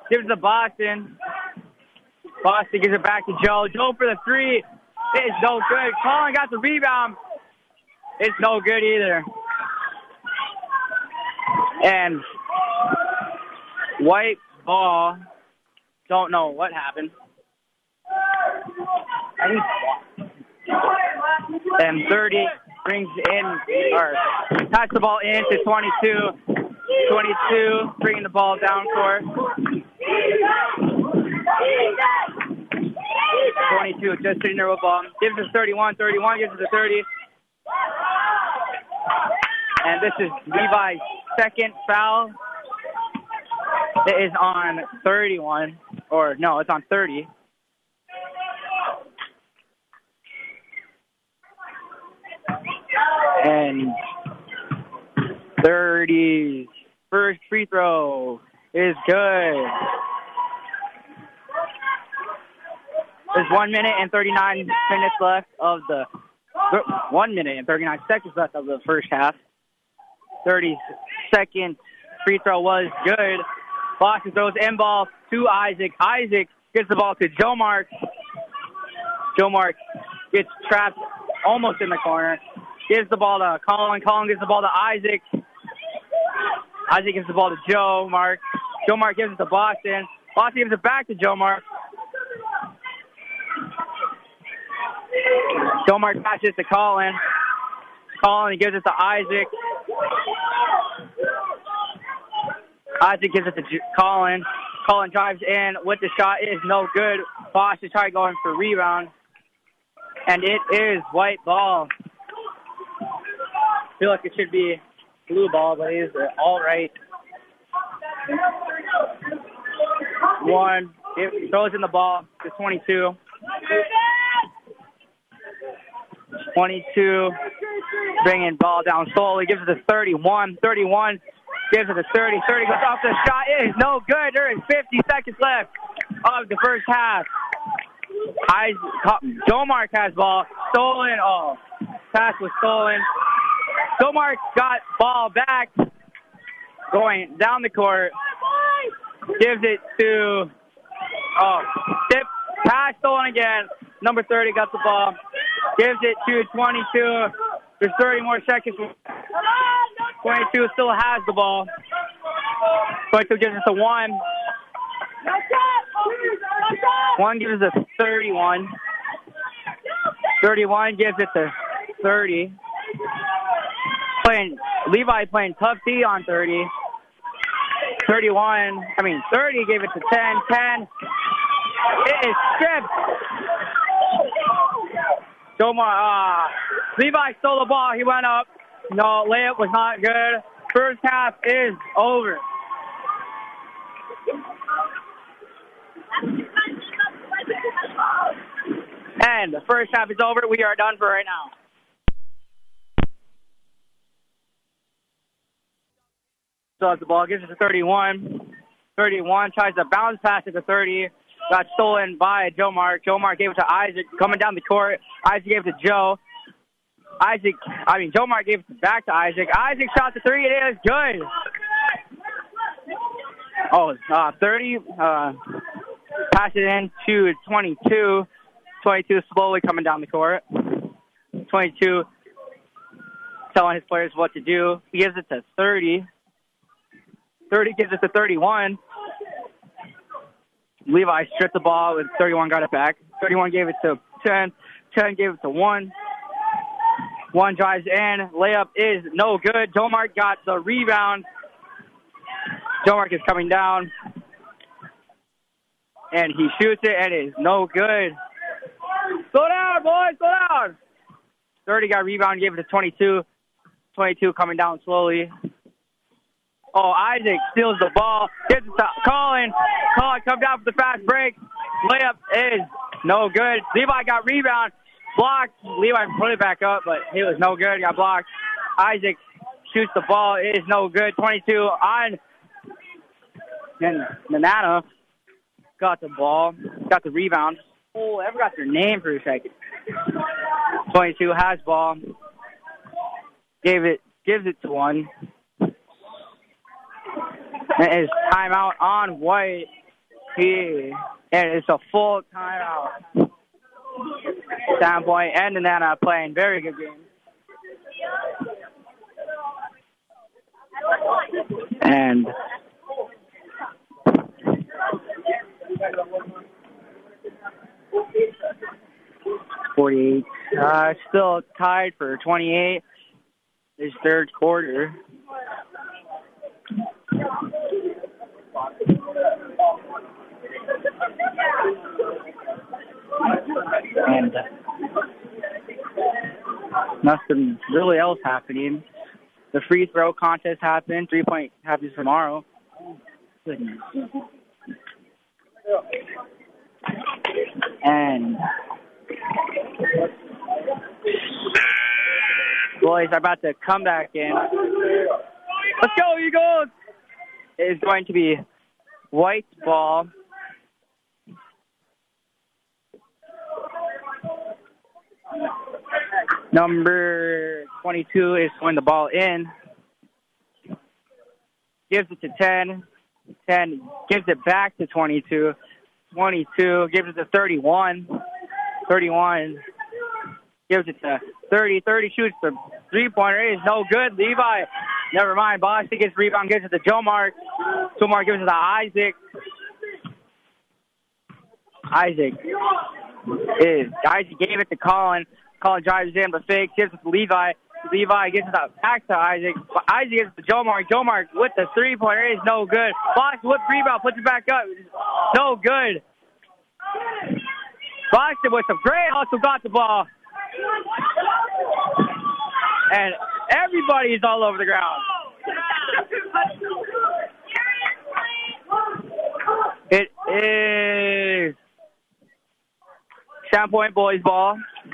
gives it to Boston. Boston gives it back to Joe. Joe for the three. It's no good. Colin got the rebound. It's no good either. And white ball. Don't know what happened. And 30 brings in, or passes the ball in to 22. 22 bringing the ball down court. 22 just sitting there with ball. Gives it 31. 31 gives it to 30. And this is Levi's second foul. It is on 31. Or, no, it's on 30. And 30's first free throw is good. There's 1 minute and 39 minutes left of the 1 minute and 39 seconds left of the first half. 30 second free throw was good. Boston throws in ball to Isaac. Isaac gets the ball to Joe Mark. Joe Mark gets trapped almost in the corner. Gives the ball to Colin. Colin gives the ball to Isaac. Isaac gives the ball to Joe Mark. Joe Mark gives it to Boston. Boston gives it back to Joe Mark. Joe Mark passes to Colin. Colin gives it to Isaac. Isaac gives it to Colin. Colin drives in with the shot. It is no good. Boston trying going for rebound. And it is white ball. I feel like it should be blue ball, but it is all right. One. It throws in the ball to 22. 22. Bringing ball down slowly. Gives it to 31. 31. Gives it to 30. 30 goes off the shot. It is no good. There is 50 seconds left of the first half. Joe Mark has ball. Stolen. Oh, pass was stolen. Joe Mark got ball back. Going down the court. Gives it to... Oh, tip. Pass stolen again. Number 30 got the ball. Gives it to 22. There's 30 more seconds. 22 still has the ball. 22 gives it to 1. 1 gives it to 31. 31 gives it to 30. Levi playing tough D on 30. 30 gave it to 10. 10. It is stripped. Levi stole the ball. He went up. No, layup was not good. First half is over. And the first half is over. We are done for right now. So the ball gives it to 31. 31 tries to bounce pass it to 30. Got stolen by Joe Mark. Joe Mark gave it to Isaac coming down the court. Isaac gave it to Joe. Joe Mark gave it back to Isaac. Isaac shot the 3. It is good. 30. Pass it in to 22. 22 slowly coming down the court. 22 telling his players what to do. He gives it to 30. 30 gives it to 31. Levi stripped the ball and 31 got it back. 31 gave it to 10. 10 gave it to 1. 1 drives in. Layup is no good. Joe Mark got the rebound. Joe Mark is coming down. And he shoots it and it is no good. Slow down, boys. Slow down. 30 got rebound, gave it to 22. 22 coming down slowly. Oh, Isaac steals the ball. Gives it to Colin. Colin comes down for the fast break. Layup is no good. Levi got rebound. Blocked. Levi put it back up, but he was no good. He got blocked. Isaac shoots the ball. It is no good. 22 on. And Nanana got the ball. Got the rebound. Oh, I forgot their name for a second. 22 has ball. Gives it to 1. It is timeout on White. And it's a full timeout. Sandpoint and Nana playing very good game. And still tied for 28. This third quarter. And nothing really else happening. The free throw contest happened. 3-point happens tomorrow. Goodness. And boys are about to come back in. Let's go, Eagles! It is going to be white ball. Number 22 is throwing the ball in. Gives it to 10. 10 gives it back to 22. 22 gives it to 31. 31 gives it to 30. 30 shoots the three-pointer. It is no good. Levi, never mind. Boston gets rebound, gives it to Jomar. Jomar gives it to Isaac. Isaac gave it to Colin. Colin drives in, but fakes, gives it to Levi. Levi gives it back to Isaac. Isaac gives it to Jomar. Jomar with the three-pointer is no good. Boston with rebound, puts it back up. No good. Boston with some great hustle got the ball. And everybody is all over the ground. It is Sandpoint boys ball.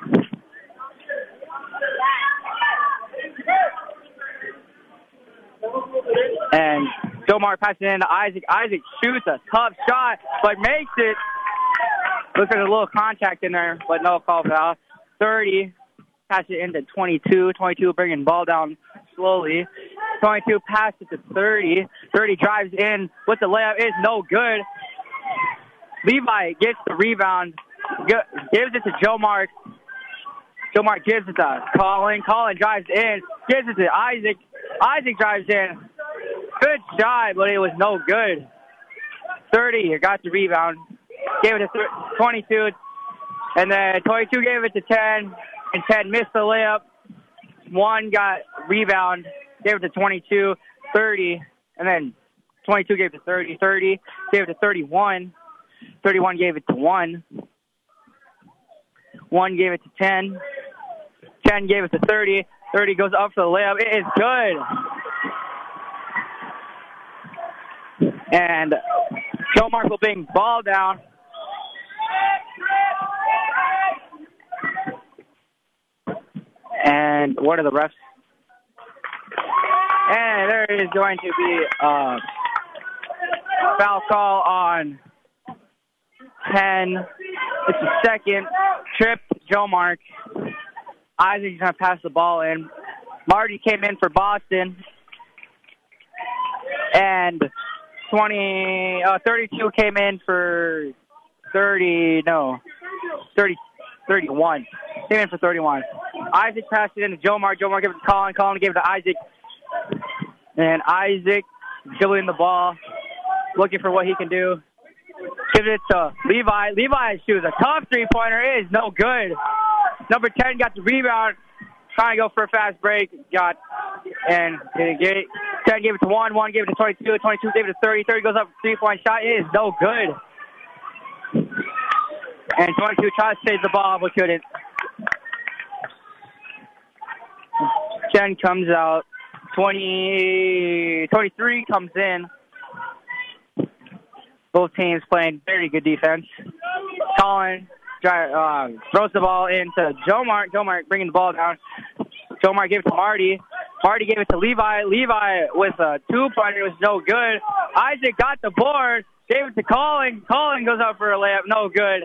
And Jomar passes it into Isaac. Isaac shoots a tough shot, but makes it. Looks like a little contact in there, but no call foul. 30, pass it into 22. 22 bringing ball down slowly. 22 passes it to 30. 30 drives in with the layup. It's no good. Levi gets the rebound, gives it to Jomar. Jomar gives it to Colin. Colin drives in, gives it to Isaac. Isaac drives in. Good shot, but it was no good. 30 got the rebound. Gave it to 22. And then 22 gave it to 10. And 10 missed the layup. 1 got rebound. Gave it to 22. 30. And then 22 gave it to 30. 30 gave it to 31. 31 gave it to 1. 1 gave it to 10. 10 gave it to 30. 30 goes up for the layup. It is good. And Jomar will bring ball down. And what are the refs? And there is going to be a foul call on 10. It's the second. Trip Jomar. Isaac's going to pass the ball in. Marty came in for Boston. And 32 came in for 31. Came in for 31. Isaac passed it into Jomar. Jomar gave it to Colin. Colin gave it to Isaac. And Isaac dribbling the ball, looking for what he can do. Gives it to Levi. Levi shoots a tough three-pointer. It is no good. Number 10 got the rebound. Trying to go for a fast break. And 10 gave it to 1. 1 gave it to 22. 22 gave it to 30. 30 goes up for a three-point shot. It is no good. And 22 tries to save the ball, but couldn't. 10 comes out. 23 comes in. Both teams playing very good defense. Colin throws the ball into Jomar. Jomar bringing the ball down. Jomar gave it to Marty. Marty gave it to Levi. Levi with a two-pointer. It was no good. Isaac got the board. Gave it to Colin. Colin goes out for a layup. No good.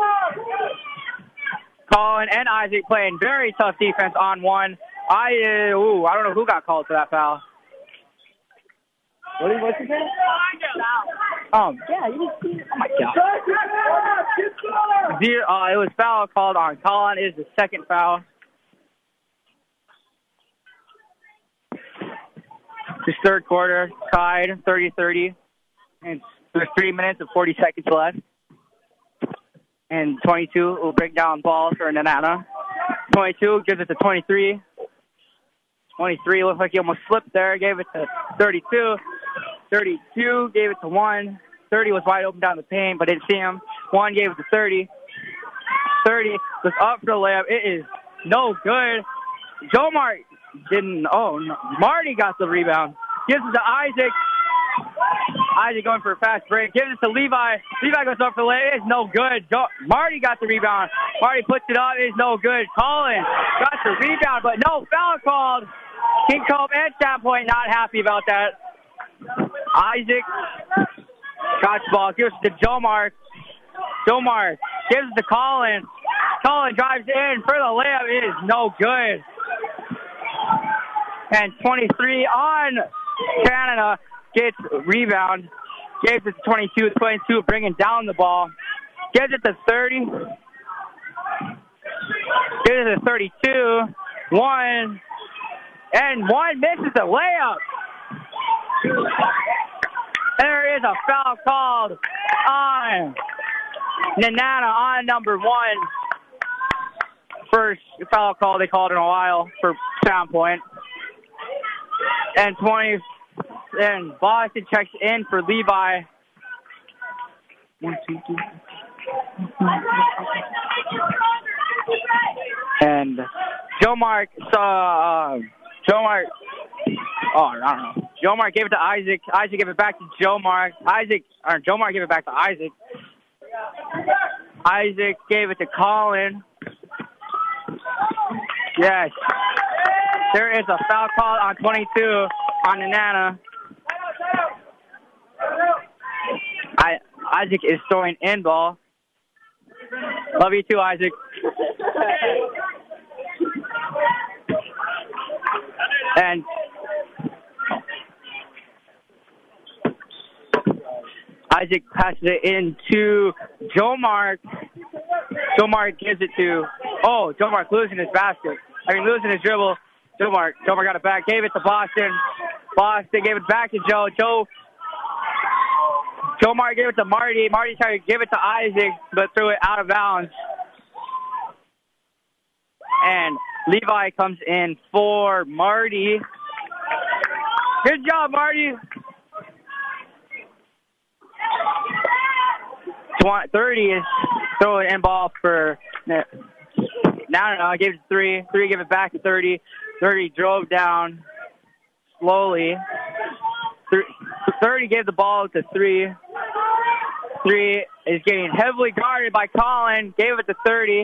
Colin and Isaac playing very tough defense on one. I don't know who got called for that foul. What's his name? Yeah, you just, oh my God. It was foul called on Colin. It is the second foul. This third quarter, tied 30-30. And there's 3 minutes and 40 seconds left. And 22 will break down ball for Nenana. 22 gives it to 23. 23 looks like he almost slipped there. Gave it to 32. 32 gave it to 1. 30 was wide open down the paint, but didn't see him. 1 gave it to 30. 30 was up for the layup. It is no good. Joe Mark didn't. Oh, no. Marty got the rebound. Gives it to Isaac. Isaac going for a fast break. Gives it to Levi. Levi goes up for the layup. It's no good. Marty got the rebound. Marty puts it up. It's no good. Colin got the rebound, but no foul called. King Cove at that point not happy about that. Isaac got the ball. Gives it to Joe Mark. Joe Mark gives it to Colin. Colin drives in for the layup. It is no good. And 23 on Canada. Gets rebound. Gives it to 22. 22 bringing down the ball. Gives it to 30. Gives it to 32. 1. And 1 misses the layup. There is a foul called on Nenana on number 1. First foul call they called in a while for Sound Point. And 20. And Boston checks in for Levi. 1, 2, 3. And Joe Mark saw Joe Mark. Oh, I don't know. Joe Mark gave it to Isaac. Isaac gave it back to Joe Mark. Joe Mark gave it back to Isaac. Isaac gave it to Colin. Yes. There is a foul call on 22 on Nenana. Isaac is throwing in ball. Love you too, Isaac. And Isaac passes it into Joe Mark. Joe Mark gives it to, Joe Mark losing his losing his dribble. Joe Mark got it back, gave it to Boston. Boston gave it back to Joe. Joe Mark gave it to Marty. Marty tried to give it to Isaac, but threw it out of bounds. And Levi comes in for Marty. Good job, Marty. 30 is throwing in ball for now. Gave it to 3. 3 gave it back to 30. 30 drove down slowly. 30 gave the ball to 3. 3 is getting heavily guarded by Colin. Gave it to 30.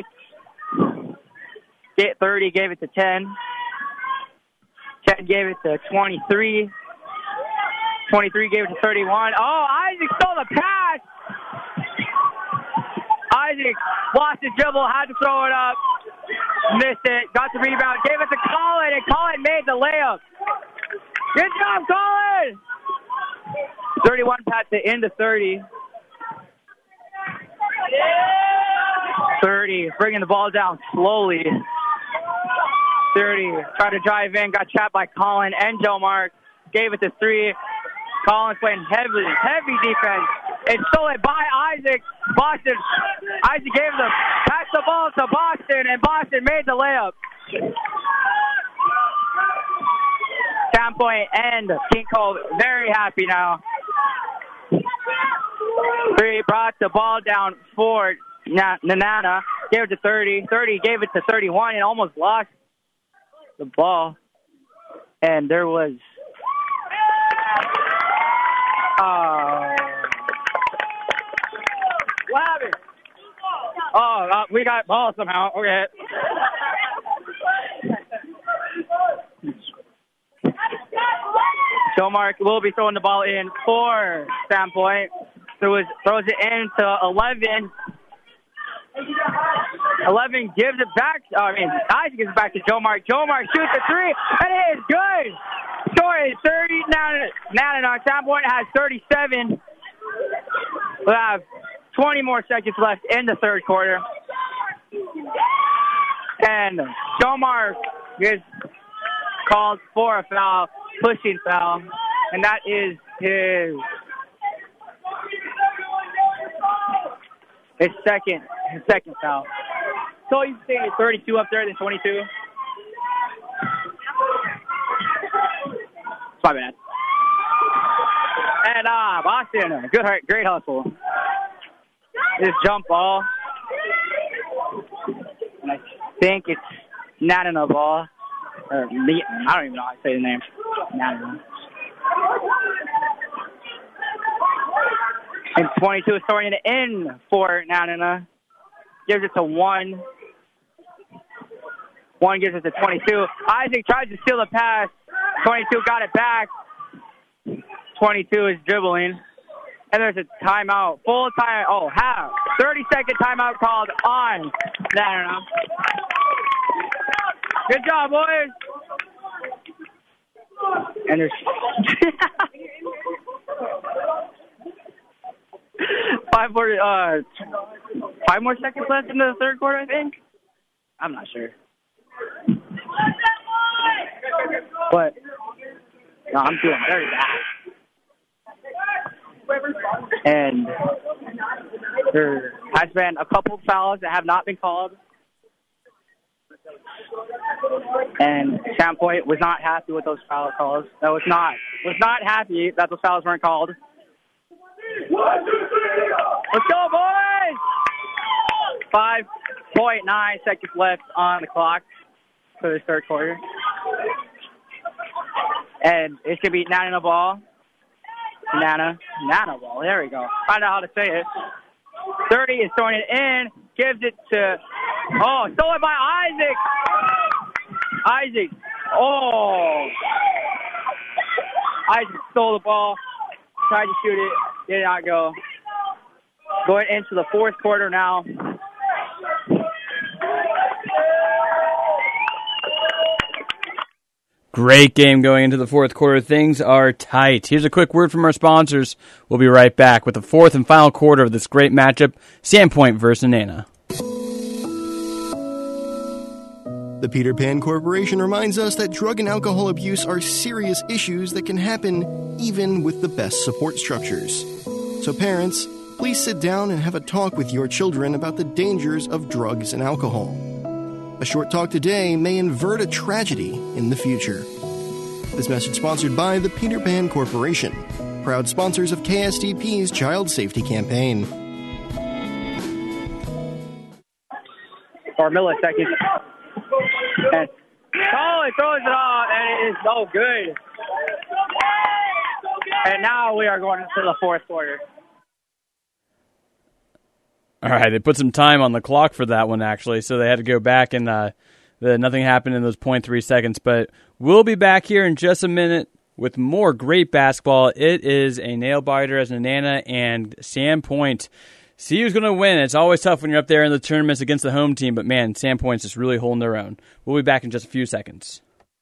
30 gave it to 10. 10 gave it to 23. 23 gave it to 31. Oh, Isaac stole the pass. Isaac lost his dribble, had to throw it up. Missed it, got the rebound, gave it to Colin, and Colin made the layup. Good job, Colin! 31 passed it into 30. 30, bringing the ball down slowly. 30, tried to drive in, got trapped by Colin and Joe Mark. Gave it to 3. Colin's playing heavy defense. It's stolen by Isaac. Boston. Isaac passed the ball to Boston, and Boston made the layup. Sound Point and King Cole very happy now. 3 brought the ball down for Nenana. Gave it to 30. 30 gave it to 31 and almost lost the ball. And there was... what happened? We got ball somehow. Okay. Joe Mark will be throwing the ball in for Sound Point. Throws it into 11. 11 gives it back. Isaac gives it back to Joe Mark. Joe Mark shoots a 3, and it is good. Score is Nana, Sandpoint has 37. We'll have 20 more seconds left in the third quarter. And Domar is called for a foul, pushing foul, and that is his second foul. So he's saying 32 up there, then 22. My bad. And Boston, great hustle. This jump ball. And I think it's Nanana ball. Or me, I don't even know how to say the name. Nanana. And 22 is throwing it in for Nanana. Gives it to 1. 1 gives it to 22. Isaac tries to steal the pass. 22 got it back. 22 is dribbling. And there's a timeout. Full time. Oh, half. 30-second timeout called on Nanana. Good job, boys. And there's 5 more seconds left in the third quarter, I think. I'm not sure. But no, I'm doing very bad. And there has been a couple fouls that have not been called. And Sandpoint was not happy with those foul calls. Was not happy that those fouls weren't called. Let's go, boys! 5.9 seconds left on the clock for this third quarter. And it's going to be Nana ball. Nana ball. There we go. I know how to say it. 30 is throwing it in. Gives it to... Oh, stolen by Isaac. Isaac. Oh. Isaac stole the ball. Tried to shoot it. Did not go. Going into the fourth quarter now. Great game going into the fourth quarter. Things are tight. Here's a quick word from our sponsors. We'll be right back with the fourth and final quarter of this great matchup, Sandpoint versus Nana. The Peter Pan Corporation reminds us that drug and alcohol abuse are serious issues that can happen even with the best support structures. So parents, please sit down and have a talk with your children about the dangers of drugs and alcohol. A short talk today may avert a tragedy in the future. This message sponsored by the Peter Pan Corporation, proud sponsors of KSTP's Child Safety Campaign. 4 milliseconds. And he throws it off, and it is no good. And now we are going into the fourth quarter. All right, they put some time on the clock for that one, actually, so they had to go back, and nothing happened in those 0.3 seconds. But we'll be back here in just a minute with more great basketball. It is a nail-biter as Nana and Sandpoint. See who's going to win. It's always tough when you're up there in the tournaments against the home team, but, man, Sandpoint's just really holding their own. We'll be back in just a few seconds.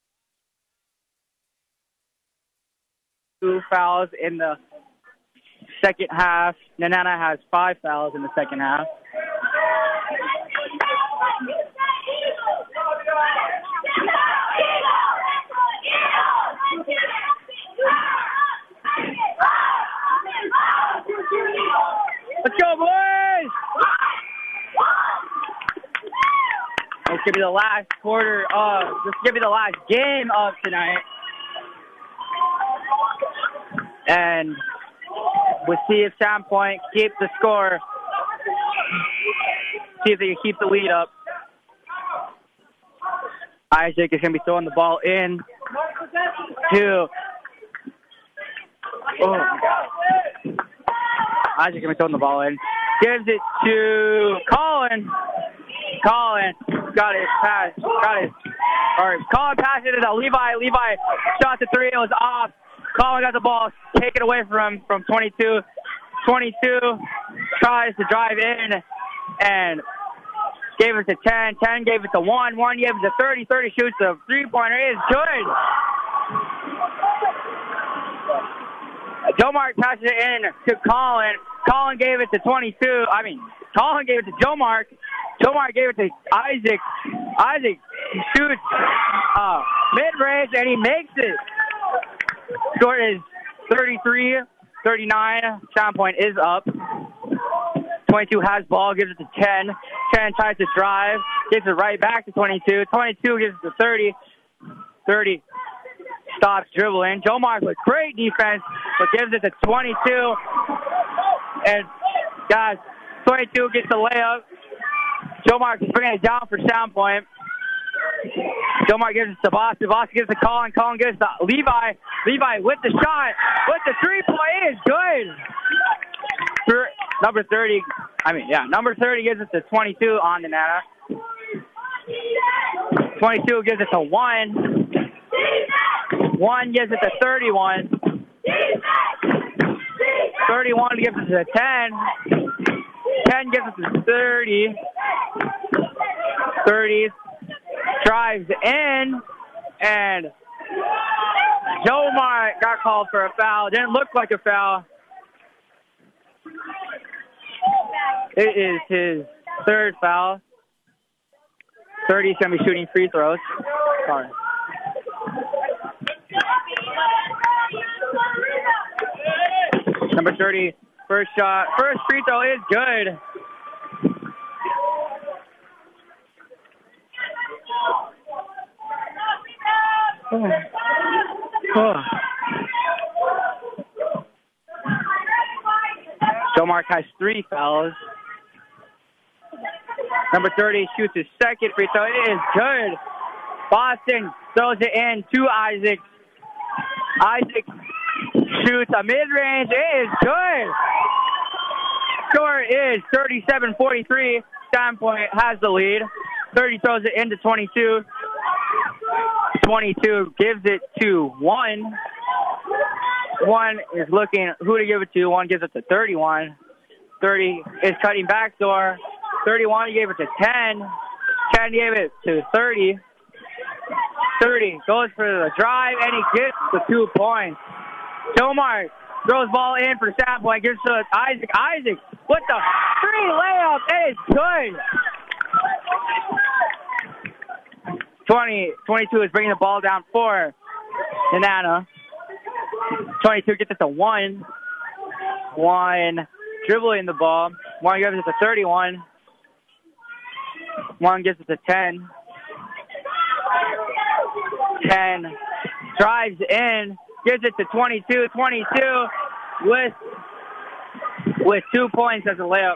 2 fouls in the second half. Nana has 5 fouls in the second half. Let's go, boys! This could be the last this could be the last game of tonight. And we'll see if Sandpoint keeps the score. See if they can keep the lead up. Isaac is going to be throwing the ball in to... Oh, my God. Isaac is going to be throwing the ball in. Gives it to Colin. Colin got his pass. Colin passed it to Levi. Levi shot the 3. It was off. Colin got the ball taken away from 22. 22 tries to drive in and gave it to 10. 10 gave it to 1. 1 gave it to 30. 30 shoots a 3-pointer. It is good. Joe Mark passes it in to Colin. Colin gave it to 22. Colin gave it to Joe Mark. Joe Mark gave it to Isaac. Isaac shoots mid-range, and he makes it. Score is 33-39. Sound Point is up. 22 has ball, gives it to 10. 10 tries to drive, gives it right back to 22. 22 gives it to 30. 30 stops dribbling. Joe Mark with great defense, but gives it to 22. And, guys, 22 gets the layup. Joe Mark is bringing it down for Sound Point. Joe Mark gives it to Boston. Boston gives it to Colin. Colin gives it to Levi. Levi with the shot. With the three-point. It is good. Number 30 gives it to 22 on the Nana. 22 gives it to 1. 1 gives it to 31. 31 gives it to 10. 10 gives it to 30. 30 drives in, and Joe Mark got called for a foul. Didn't look like a foul. It is his third foul. 30's going to be shooting free throws. Sorry. Number 30, first shot. First free throw is good. Joe Mark has 3 fouls. Number 30 shoots his second free throw. It is good. Boston throws it in to Isaac. Isaac shoots a mid-range. It is good. Score is 37-43. Sound Point has the lead. 30 throws it into 22. 22 gives it to 1. 1 is looking who to give it to. 1 gives it to 31. 30 is cutting backdoor. 31 gave it to 10. 10 gave it to 30. 30 goes for the drive, and he gets the 2 points. Joe Mark throws ball in for Sound Point. Gives to Isaac. Isaac with the free layup. It is good. 22 is bringing the ball down for Nenana. 22 gets it to 1. 1 dribbling the ball. 1 gives it to 31. 1 gives it to 10. 10 drives in, gives it to 22. 22 with 2 points as a layup.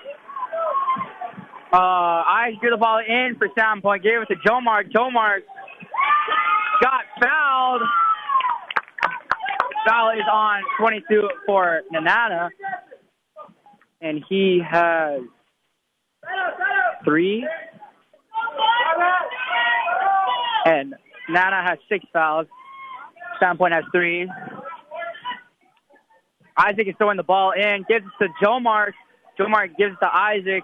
I drew the ball in for Sound Point. Gave it to Joe Mark. Joe Mark got fouled. Foul is on 22 for Nenana. And he has 3. And Nana has 6 fouls. Sound Point has 3. Isaac is throwing the ball in. Gives it to Joe Mark. Joe Mark gives it to Isaac.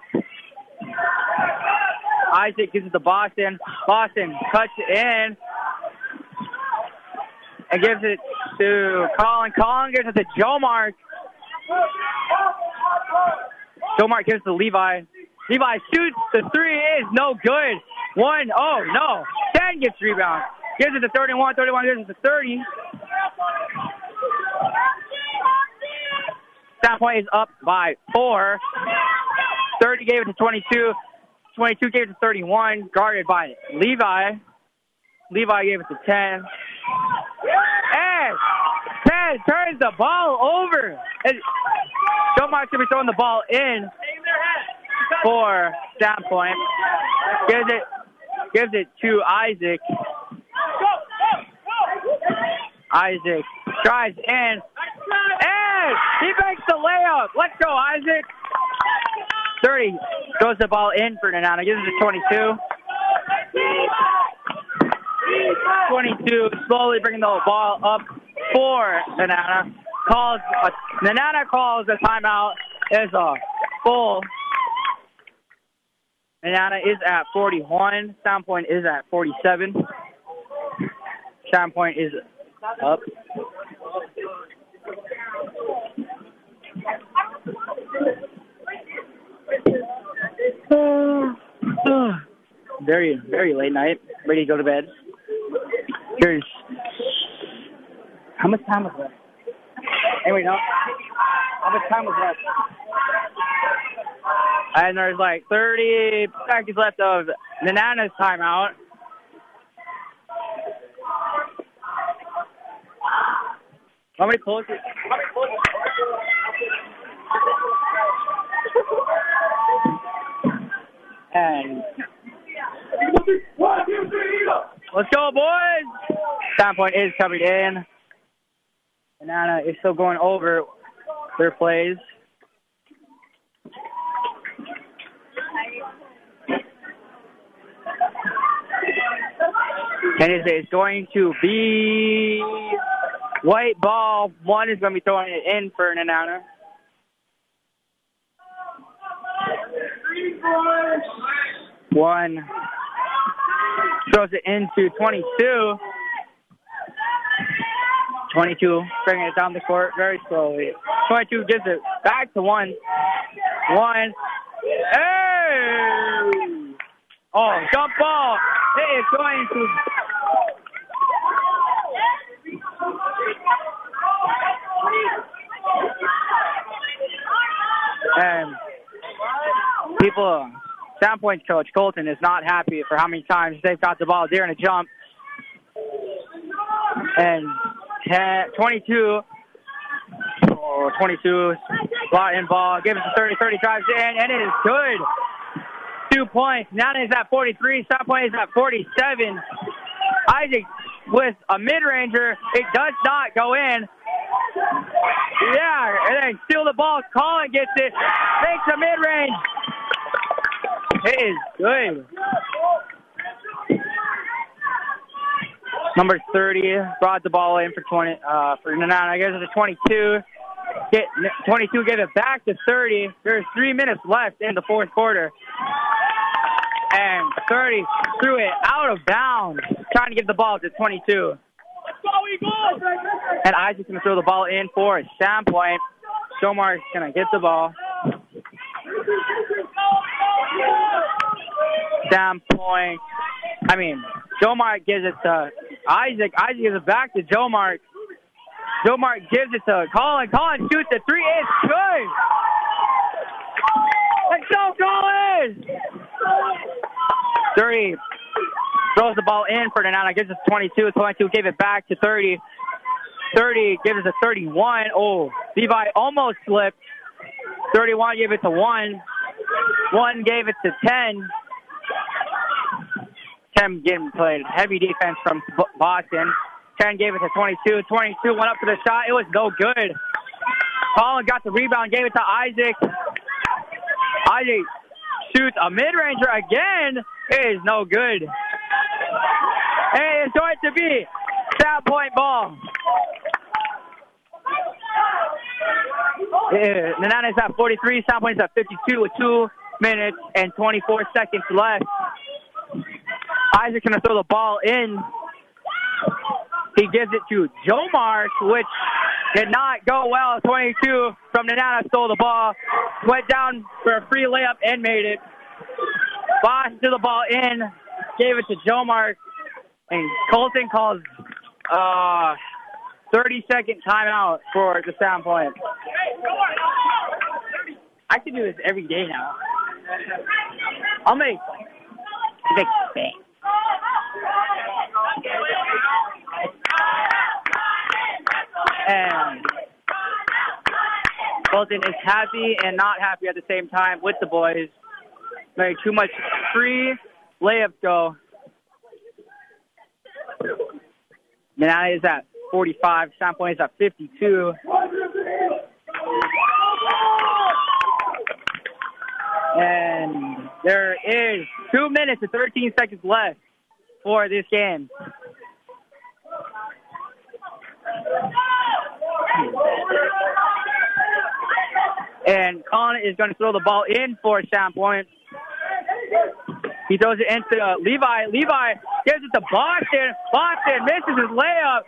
Isaac gives it to Boston. Boston cuts it in and gives it to Colin. Colin gives it to Joe Mark. Joe Mark gives it to Levi. Levi shoots the 3. It is no good. 1. Oh, no. 10 gets rebound. Gives it to 31. 31 gives it to 30. Sound Point is up by 4. 30 gave it to 22. 22 gave it to 31. Guarded by Levi. Levi gave it to 10. And 10 turns the ball over. Joe Mark's going to be throwing the ball in for Sound Point. Gives it to Isaac. Isaac drives in. And he makes the layup. Let's go, Isaac. 30 throws the ball in for Nenana. Gives it to 22. 22 slowly bringing the ball up for Nenana. Nenana calls a timeout. It's a full. Nenana is at 41. Sound Point is at 47. Sound Point is up. very, very late night. Ready to go to bed. Here's how much time was left? Anyway, no. How much time was left? And there's like 30 seconds left of Nenana's timeout. How many close it? And let's go, boys! Time point is coming in. Nenana is still going over their plays. And it is going to be white ball. One is going to be throwing it in for Nenana. One throws it into 22. 22 bringing it down the court very slowly. 22 gives it back to one. One. Hey! Oh, jump ball. It is going to... And people, Sound Point's coach, Colton, is not happy for how many times they've got the ball during a jump. And 22, slot in ball, gives it to 30, 30 drives in, and it is good. 2 points. Nenana is at 43, Sound Point is at 47. Isaac with a mid-ranger. It does not go in. Yeah, and then steal the ball. Colin gets it. Makes a mid-range. It is good. Number 30 brought the ball in for Nenana. I guess it's a 22. 22 gave it back to 30. There's 3 minutes left in the fourth quarter. And 30 threw it out of bounds, trying to give the ball to 22. And Isaac's going to throw the ball in for a Sound Point. Jomark's going to get the ball. Sound Point. Jomark gives it to Isaac. Isaac gives it back to Jomark. Jomark gives it to Colin. Colin shoots the three. It's good. Let's go, Colin! 30 throws the ball in for Nenana. Gives it to 22. 22 gave it back to 30. 30 gives it to 31. Oh, Levi almost slipped. 31 gave it to 1. 1 gave it to 10. 10 getting played heavy defense from Boston. 10 gave it to 22. 22 went up for the shot. It was no good. Colin got the rebound, gave it to Isaac. Isaac shoots a mid-ranger again. It is no good. And it's going to be Sound Point ball. Nenana is at 43. Sound Point is at 52 with 2 minutes and 24 seconds left. Isaac's going to throw the ball in. He gives it to Jomark, which did not go well. 22 from Nenana stole the ball. Went down for a free layup and made it. Boss threw the ball in. Gave it to Jomark. And Colton calls 30-second timeout for the Sound Point. I can do this every day now. I'll make big thing. And Colton is happy and not happy at the same time with the boys. Very too much free layups go. Nenana is at 45. Sound Point is at 52. And there is 2 minutes and 13 seconds left for this game. And Colin is going to throw the ball in for Sound Point. He throws it into Levi. Levi gives it to Boston. Boston misses his layup.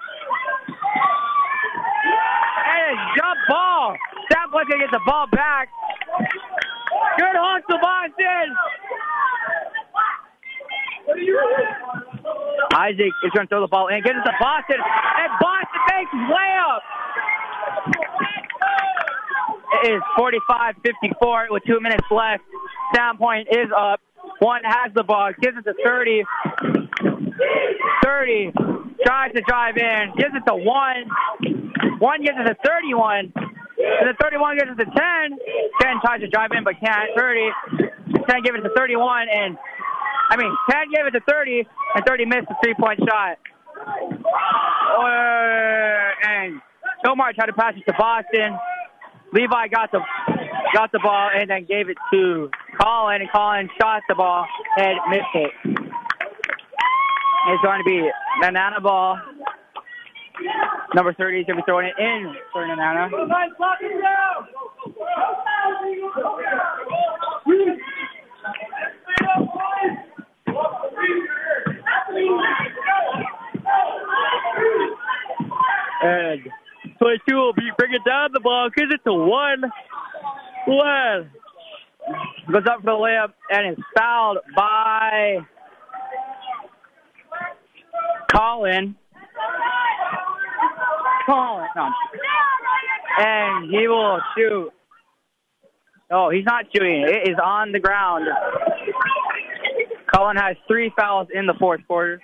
And a jump ball. Sound Point's going to get the ball back. Good hustle, Boston. Isaac is going to throw the ball in. Gives it to Boston. And Boston makes layup. It is 45-54 with 2 minutes left. Sound Point is up. One has the ball. Gives it to 30. 30 tries to drive in. Gives it to 1. 1 gives it to 31. And the 31 gives it to 10. 10 tries to drive in but can't. 30. 10 gives it to 31. 10 gave it to 30. And 30 missed a 3-point shot. And Tomar tried to pass it to Boston. Levi got the ball and then gave it to Colin, and Colin shot the ball and missed it. It's going to be Nenana ball. Number 30 is going to be throwing it in for Nenana. And 22 will be bringing down the ball. Gives it to 1. Well, goes up for the layup and is fouled by Colin. No. And he will shoot. Oh, he's not shooting. It is on the ground. Colin has 3 fouls in the fourth quarter.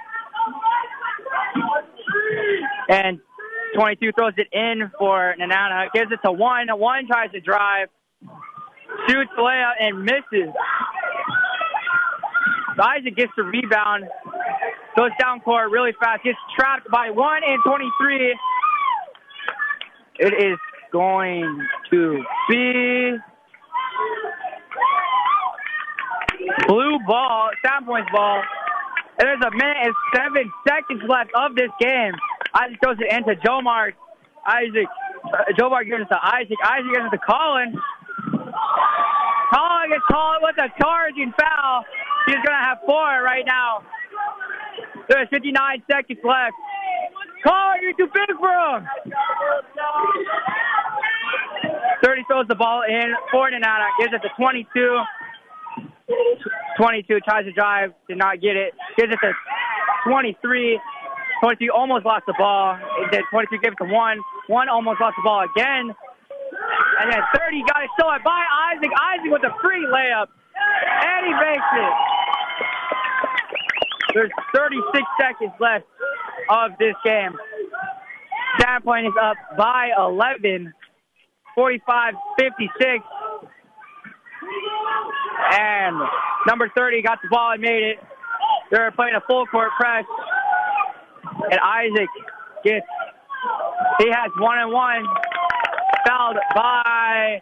And 22 throws it in for Nenana. Gives it to 1. 1 tries to drive. Shoots the layup and misses. Isaac gets the rebound. Goes down court really fast. Gets trapped by 1 and 23. It is going to be blue ball, Sound Point's ball. And there's 1 minute and 7 seconds left of this game. Isaac throws it into Jomar. Jomar gives it to Isaac. Isaac gives it to Colin. Colin gets called with a charging foul. He's going to have 4 right now. There's 59 seconds left. Colin, you're too big for him. 30 throws the ball in for Nenana. Gives it to 22. 22 tries to drive. Did not get it. Gives it to 23. 23 almost lost the ball. 23 gave it to 1. 1 almost lost the ball again. And then 30 got it stolen by Isaac. Isaac with a free layup. And he makes it. There's 36 seconds left of this game. Sound Point is up by 11. 45-56. And number 30 got the ball and made it. They're playing a full court press. And Isaac he has 1-on-1. Fouled by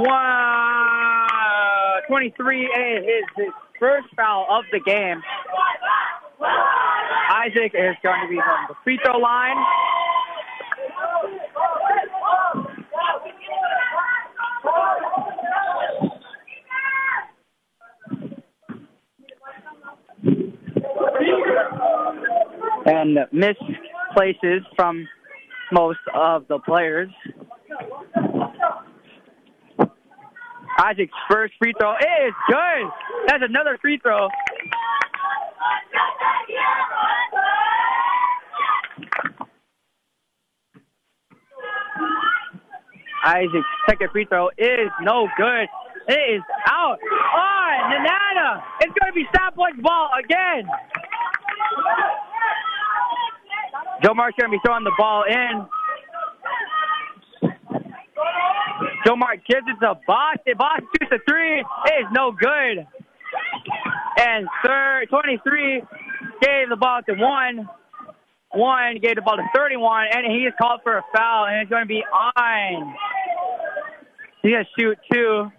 23. His first foul of the game. Isaac is going to be on the free throw line. And misplaces from most of the players. Isaac's first free throw is good. That's another free throw. Isaac's second free throw is no good. It is out. Oh, Nenana. It's going to be Sound Point's ball again. Jomar's going to be throwing the ball in. Jomar gives it to Boston. Boston shoots a 3. It is no good. And 23 gave the ball to 1. 1 gave the ball to 31, and he is called for a foul, and it's going to be on. He's going to shoot 2.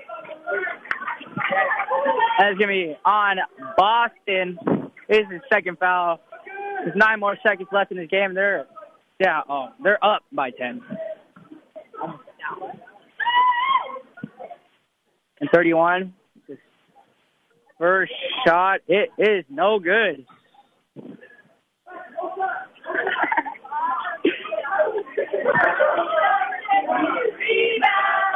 And it's going to be on Boston. This is his second foul. There's 9 more seconds left in this game. They're up by 10. And 31. First shot, it is no good.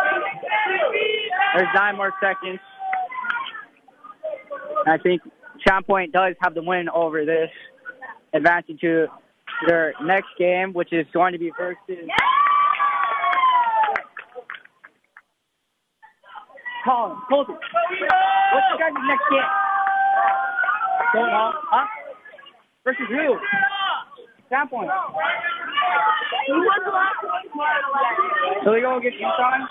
There's 9 more seconds. I think Sandpoint does have the win over this, advancing to their next game, which is going to be versus Colin. What's your guys' next game? Going on? Huh? Versus who? Sandpoint. So they go against UConn?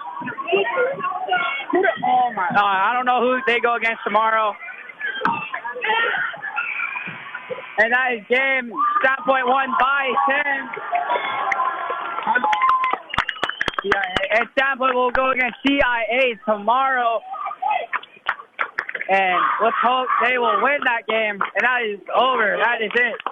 Oh my God. I don't know who they go against tomorrow. And that is game Sandpoint won by 10. And Sandpoint will go against CIA tomorrow. And let's hope they will win that game. And that is over. That is it.